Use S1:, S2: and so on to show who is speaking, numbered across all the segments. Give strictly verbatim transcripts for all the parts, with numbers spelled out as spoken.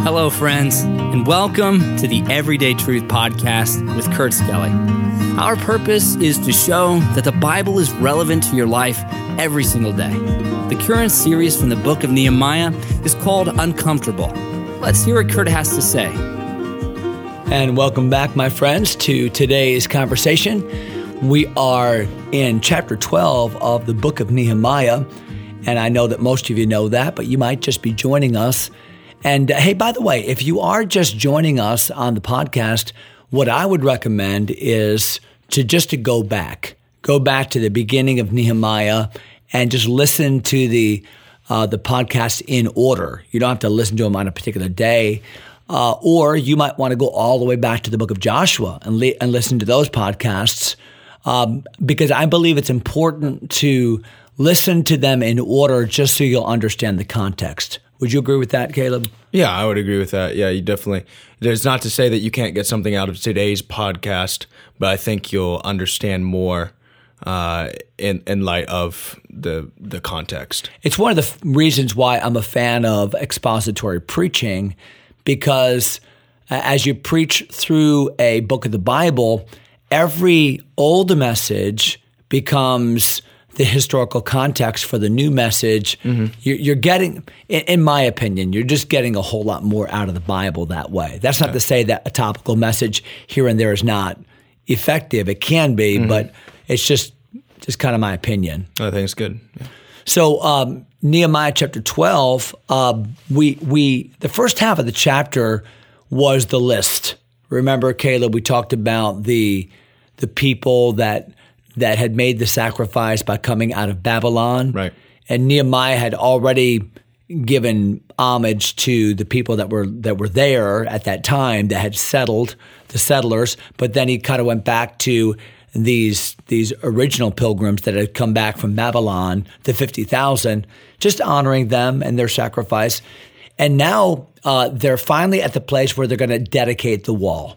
S1: Hello, friends, and welcome to the Everyday Truth Podcast with Kurt Skelly. Our purpose is to show that the Bible is relevant to your life every single day. The current series from the book of Nehemiah is called Uncomfortable. Let's hear what Kurt has to say.
S2: And welcome back, my friends, to today's conversation. We are in chapter twelve of the book of Nehemiah, and I know that most of you know that, but you might just be joining us. And uh, hey, by the way, if you are just joining us on the podcast, what I would recommend is to just to go back, go back to the beginning of Nehemiah and just listen to the uh, the podcast in order. You don't have to listen to them on a particular day, uh, or you might want to go all the way back to the book of Joshua and, li- and listen to those podcasts, um, because I believe it's important to listen to them in order just so you'll understand the context. Would you agree with that, Caleb?
S3: Yeah, I would agree with that. Yeah, you definitely. There's not to say that you can't get something out of today's podcast, but I think you'll understand more uh, in in light of the the context.
S2: It's one of the f- reasons why I'm a fan of expository preaching, because uh, as you preach through a book of the Bible, every old message becomes the historical context for the new message. Mm-hmm. You're, you're getting, in my opinion, you're just getting a whole lot more out of the Bible that way. That's not yeah. to say that a topical message here and there is not effective. It can be, mm-hmm. but it's just just kind of my opinion.
S3: I think it's good. Yeah.
S2: So um, Nehemiah chapter twelve, uh, we we the first half of the chapter was the list. Remember, Caleb, we talked about the the people that. that had made the sacrifice by coming out of Babylon.
S3: Right.
S2: And Nehemiah had already given homage to the people that were that were there at that time that had settled, the settlers, but then he kind of went back to these these original pilgrims that had come back from Babylon, the fifty thousand, just honoring them and their sacrifice. And now uh, they're finally at the place where they're going to dedicate the wall.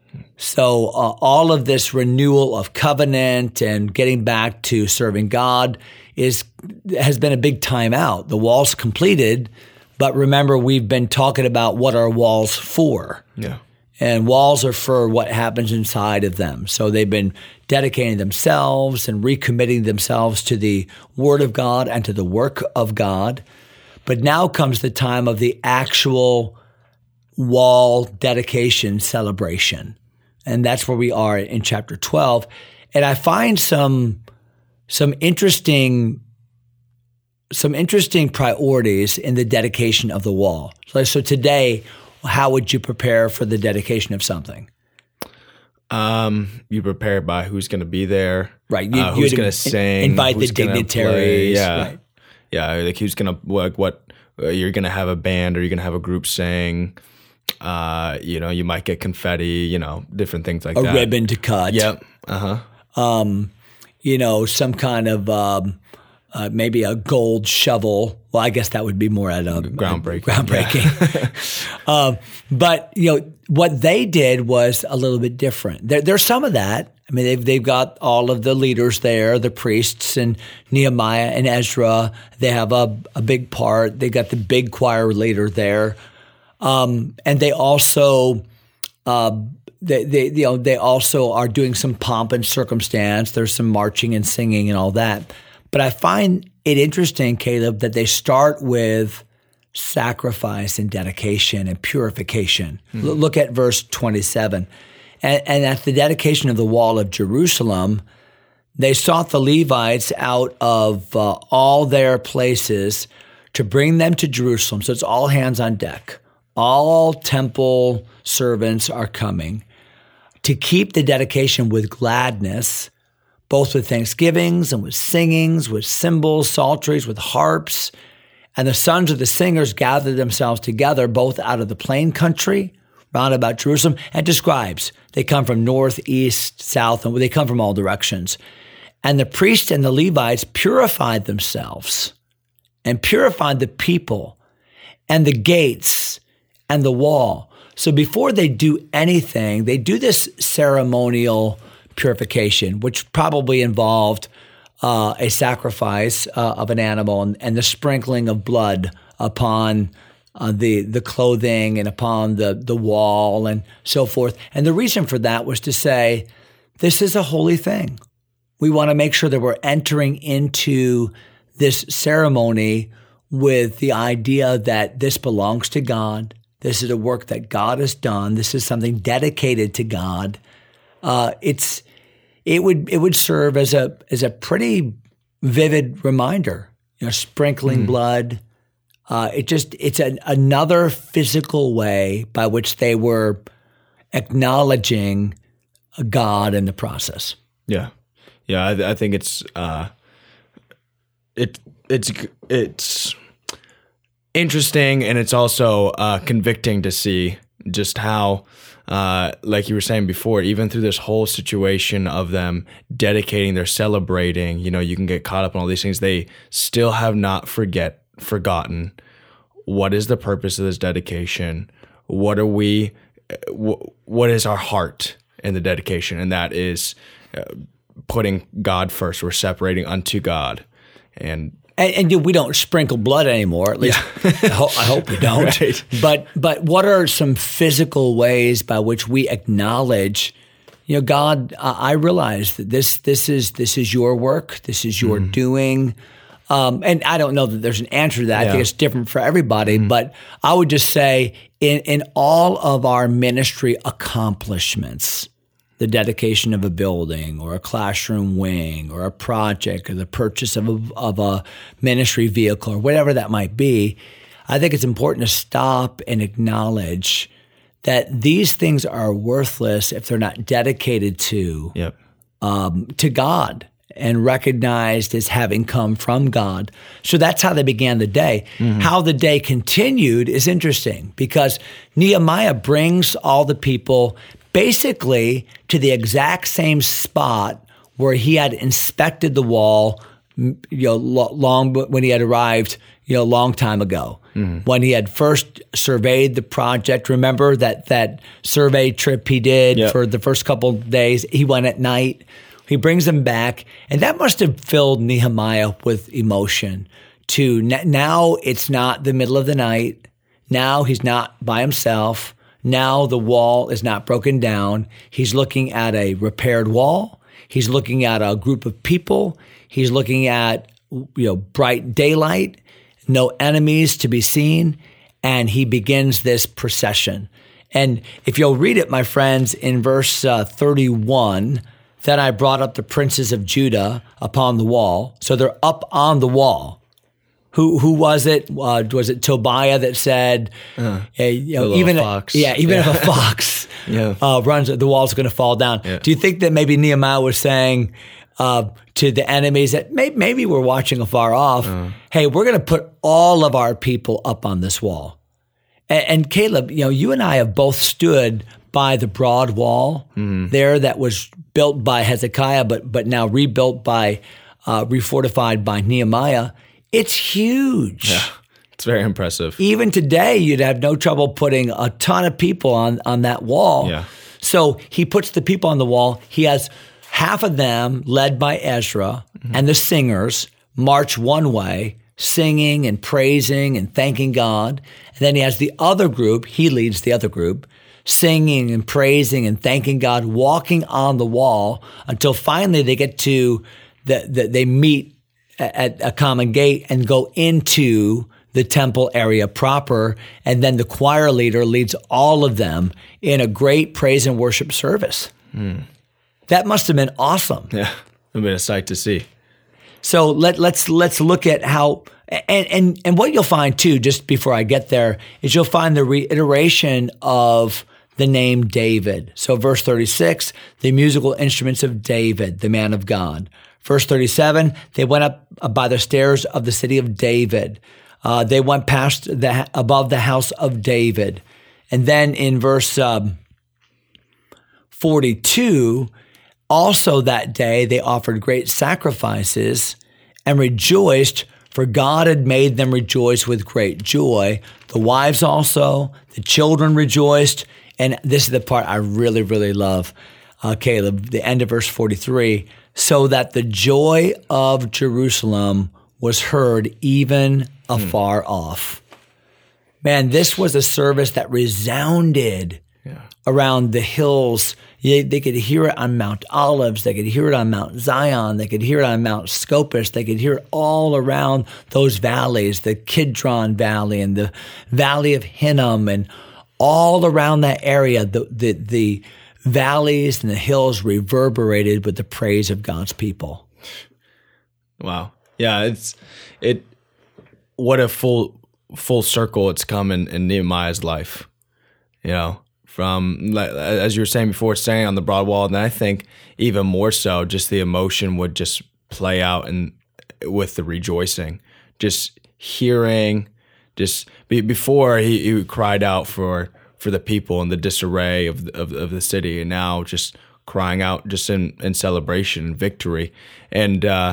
S2: So uh, all of this renewal of covenant and getting back to serving God is has been a big time out. The wall's completed, but remember, we've been talking about what are walls for.
S3: Yeah.
S2: And walls are for what happens inside of them. So they've been dedicating themselves and recommitting themselves to the Word of God and to the work of God. But now comes the time of the actual wall dedication celebration. And that's where we are in chapter twelve. And I find some some interesting some interesting priorities in the dedication of the wall. So, so today, how would you prepare for the dedication of something?
S3: Um, you prepare by who's going to be there,
S2: right? You,
S3: uh, who's going to sing,
S2: invite
S3: who's
S2: the dignitaries,
S3: yeah,
S2: right.
S3: yeah. Like who's going to like what? Uh, you're going to have a band, or you're going to have a group sing. Uh, you know, you might get confetti, you know, different things like
S2: a
S3: that.
S2: A ribbon to cut.
S3: Yep. Uh-huh.
S2: Um, you know, some kind of, um, uh, maybe a gold shovel. Well, I guess that would be more at a
S3: groundbreaking.
S2: Groundbreaking. Yeah. um, but, you know, what they did was a little bit different. There, there's some of that. I mean, they've, they've got all of the leaders there, the priests and Nehemiah and Ezra. They have a, a big part. They got the big choir leader there. Um, and they also, uh, they, they, you know, they also are doing some pomp and circumstance. There's some marching and singing and all that. But I find it interesting, Caleb, that they start with sacrifice and dedication and purification. Mm-hmm. L- look at verse twenty-seven. And, and at the dedication of the wall of Jerusalem, they sought the Levites out of uh, all their places to bring them to Jerusalem. So it's all hands on deck. All temple servants are coming to keep the dedication with gladness, both with thanksgivings and with singings, with cymbals, psalteries, with harps. And the sons of the singers gathered themselves together, both out of the plain country, round about Jerusalem, and to scribes. They come from north, east, south, and they come from all directions. And the priests and the Levites purified themselves and purified the people and the gates and the wall. So before they do anything, they do this ceremonial purification, which probably involved uh, a sacrifice uh, of an animal and, and the sprinkling of blood upon uh, the the clothing and upon the the wall and so forth. And the reason for that was to say, this is a holy thing. We want to make sure that we're entering into this ceremony with the idea that this belongs to God. This is a work that God has done. This is something dedicated to God. Uh, it's it would it would serve as a as a pretty vivid reminder. You know, sprinkling mm. blood. Uh, it just it's an, another physical way by which they were acknowledging God in the process.
S3: Yeah, yeah. I, I think it's uh, it it's it's interesting, and it's also uh, convicting to see just how, uh, like you were saying before, even through this whole situation of them dedicating, they're celebrating. You know, you can get caught up in all these things. They still have not forget forgotten what is the purpose of this dedication. What are we? What is our heart in the dedication? And that is uh, putting God first. We're separating unto God. And
S2: and, and we don't sprinkle blood anymore, at least yeah. I, ho- I hope we don't. Right. But but what are some physical ways by which we acknowledge, you know, God, uh, I realize that this this is this is your work. This is your mm. doing. Um, and I don't know that there's an answer to that. Yeah. I think it's different for everybody. Mm-hmm. But I would just say in, in all of our ministry accomplishments, the dedication of a building or a classroom wing or a project or the purchase of a, of a ministry vehicle or whatever that might be, I think it's important to stop and acknowledge that these things are worthless if they're not dedicated to,
S3: yep.
S2: um, to God. And recognized as having come from God. So that's how they began the day. Mm-hmm. How the day continued is interesting because Nehemiah brings all the people basically to the exact same spot where he had inspected the wall, you know, long when he had arrived, you know, a long time ago. Mm-hmm. When he had first surveyed the project. Remember that that survey trip he did yep. for the first couple of days? He went at night. He brings them back, and that must have filled Nehemiah with emotion. To now, it's not the middle of the night. Now he's not by himself. Now the wall is not broken down. He's looking at a repaired wall. He's looking at a group of people. He's looking at, you know, bright daylight, no enemies to be seen, and he begins this procession. And if you'll read it, my friends, in verse uh, thirty-one. Then I brought up the princes of Judah upon the wall. So they're up on the wall. Who who was it? Uh, was it Tobiah that said, uh, hey, you know, even
S3: fox.
S2: yeah, even yeah. if a fox
S3: yeah.
S2: uh, runs, the wall's going to fall down.
S3: Yeah.
S2: Do you think that maybe Nehemiah was saying uh, to the enemies that may, maybe we're watching afar off, uh. hey, we're going to put all of our people up on this wall? And, and Caleb, you know, you and I have both stood by the broad wall mm. there that was built by Hezekiah, but but now rebuilt by, uh, refortified by Nehemiah. It's huge.
S3: Yeah, it's very impressive.
S2: Even today, you'd have no trouble putting a ton of people on, on that wall.
S3: Yeah.
S2: So he puts the people on the wall. He has half of them led by Ezra mm-hmm. and the singers march one way, singing and praising and thanking God. And then he has the other group, he leads the other group, singing and praising and thanking God, walking on the wall until finally they get to, the, the they meet at a common gate and go into the temple area proper. And then the choir leader leads all of them in a great praise and worship service. Mm. That must have been awesome.
S3: Yeah, it would have been a sight to see.
S2: So let, let's let's look at how, and, and, and what you'll find too, just before I get there, is you'll find the reiteration of the name David. So verse thirty-six, the musical instruments of David, the man of God. Verse thirty-seven, they went up by the stairs of the city of David. Uh, they went past the above the house of David. And then in verse um, forty-two, also that day they offered great sacrifices and rejoiced, for God had made them rejoice with great joy. The wives also, the children rejoiced. And this is the part I really, really love, uh, Caleb, the end of verse forty-three, so that the joy of Jerusalem was heard even afar mm. off. Man, this was a service that resounded
S3: Yeah.
S2: around the hills. They, they could hear it on Mount Olives. They could hear it on Mount Zion. They could hear it on Mount Scopus. They could hear it all around those valleys, the Kidron Valley and the Valley of Hinnom, and all around that area, the, the, the valleys and the hills reverberated with the praise of God's people.
S3: Wow. Yeah, it's it. What a full full circle it's come in, in Nehemiah's life. You know, from like, as you were saying before, staying on the broad wall, and I think even more so, just the emotion would just play out and with the rejoicing, just hearing, just be, before he, he cried out for for the people and the disarray of the, of, of the city, and now just crying out just in, in celebration and victory, and. uh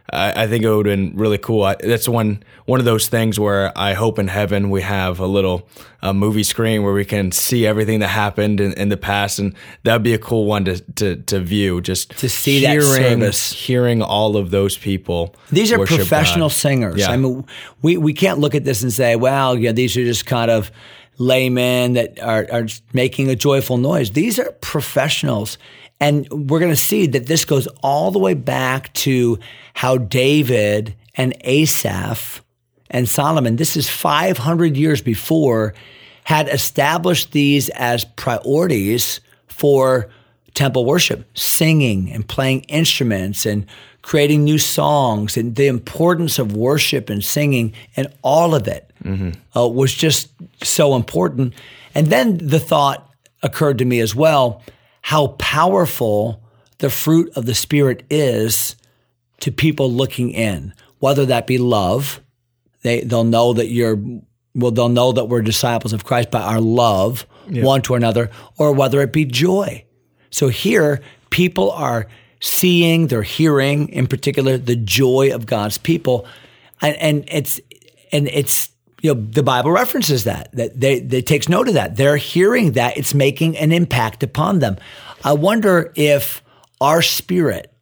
S3: I think it would have been really cool. I, that's one one of those things where I hope in heaven we have a little a movie screen where we can see everything that happened in, in the past, and that would be a cool one to, to, to view. Just
S2: to see
S3: hearing,
S2: that service,
S3: hearing all of those people.
S2: These are
S3: worship
S2: professional
S3: God.
S2: singers.
S3: Yeah.
S2: I mean, we we can't look at this and say, "Well, yeah, these are just kind of laymen that are are making a joyful noise." These are professionals. And we're going to see that this goes all the way back to how David and Asaph and Solomon, this is five hundred years before, had established these as priorities for temple worship, singing and playing instruments and creating new songs, and the importance of worship and singing, and all of it mm-hmm. uh, was just so important. And then the thought occurred to me as well, how powerful the fruit of the Spirit is to people looking in, whether that be love. They, they'll know that you're, well, they'll know that we're disciples of Christ by our love yeah. one to another, or whether it be joy. So here, people are seeing, they're hearing, in particular, the joy of God's people. And, and it's, and it's, you know, the Bible references that, that they, they takes note of that. They're hearing that. It's making an impact upon them. I wonder if our spirit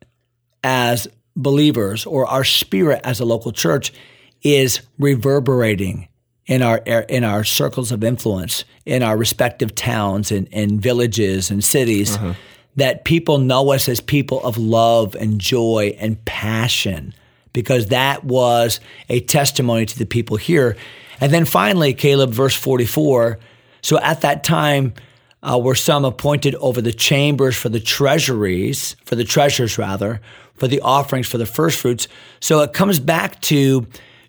S2: as believers or our spirit as a local church is reverberating in our in our circles of influence, in our respective towns and, and villages and cities, uh-huh. that people know us as people of love and joy and passion, because that was a testimony to the people here. And then finally, Caleb, verse forty-four, so at that time uh, were some appointed over the chambers for the treasuries, for the treasures rather, for the offerings for the first fruits. So it comes back to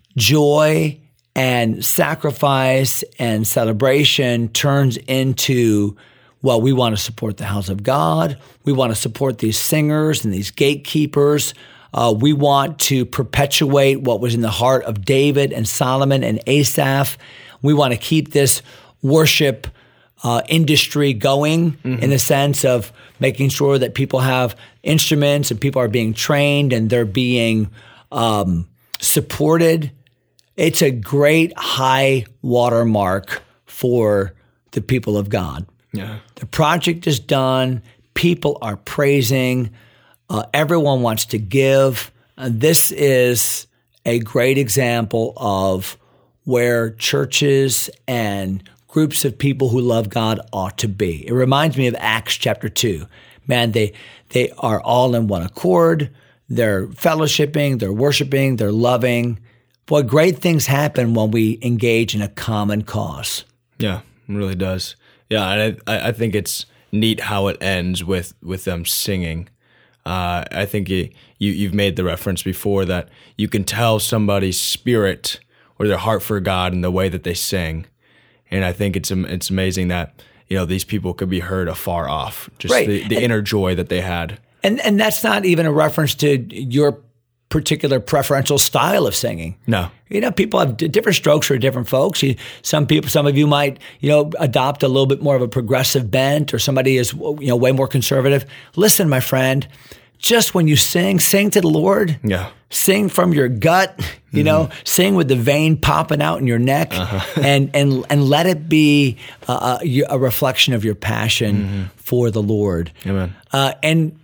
S2: joy and sacrifice and celebration turns into, well, we want to support the house of God. We want to support these singers and these gatekeepers. Uh, we want to perpetuate what was in the heart of David and Solomon and Asaph. We want to keep this worship uh, industry going mm-hmm. in the sense of making sure that people have instruments and people are being trained and they're being um, supported. It's a great high watermark for the people of God.
S3: Yeah.
S2: The project is done. People are praising. Uh, everyone wants to give. Uh, this is a great example of where churches and groups of people who love God ought to be. It reminds me of Acts chapter two. Man, they they are all in one accord. They're fellowshipping, they're worshiping, they're loving. Boy, great things happen when we engage in a common cause.
S3: Yeah, it really does. Yeah, and I, I think it's neat how it ends with, with them singing. Uh, I think you, you, you've made the reference before that you can tell somebody's spirit or their heart for God in the way that they sing. And I think it's it's amazing that, you know, these people could be heard afar off, just
S2: right.
S3: the, the
S2: and,
S3: inner joy that they had.
S2: And and that's not even a reference to your particular preferential style of singing.
S3: No.
S2: You know, people have d- different strokes for different folks. You, some people, some of you might, you know, adopt a little bit more of a progressive bent, or somebody is, you know, way more conservative. Listen, my friend, just when you sing, sing to the Lord.
S3: Yeah.
S2: Sing from your gut, you mm-hmm. know, sing with the vein popping out in your neck, uh-huh. and and and let it be uh, a, a reflection of your passion mm-hmm. for the Lord.
S3: Amen.
S2: Uh, and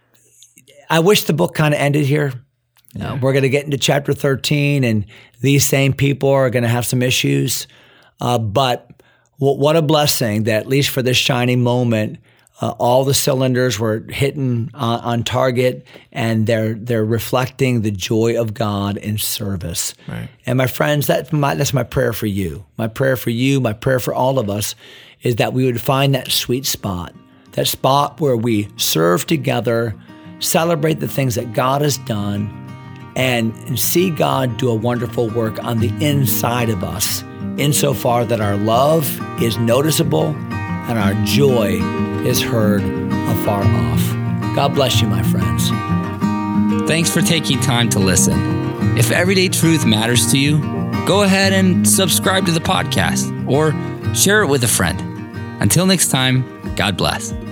S2: I wish the book kind of ended here. Yeah. Uh, we're going to get into chapter thirteen, and these same people are going to have some issues. Uh, but w- what a blessing that at least for this shining moment, uh, all the cylinders were hitting on, on target, and they're they're reflecting the joy of God in service.
S3: Right.
S2: And my friends, that's my that's my prayer for you. My prayer for you, my prayer for all of us, is that we would find that sweet spot, that spot where we serve together, celebrate the things that God has done, and, and see God do a wonderful work on the inside of us, insofar that our love is noticeable and our joy is heard afar off. God bless you, my friends.
S1: Thanks for taking time to listen. If Everyday Truth matters to you, go ahead and subscribe to the podcast or share it with a friend. Until next time, God bless.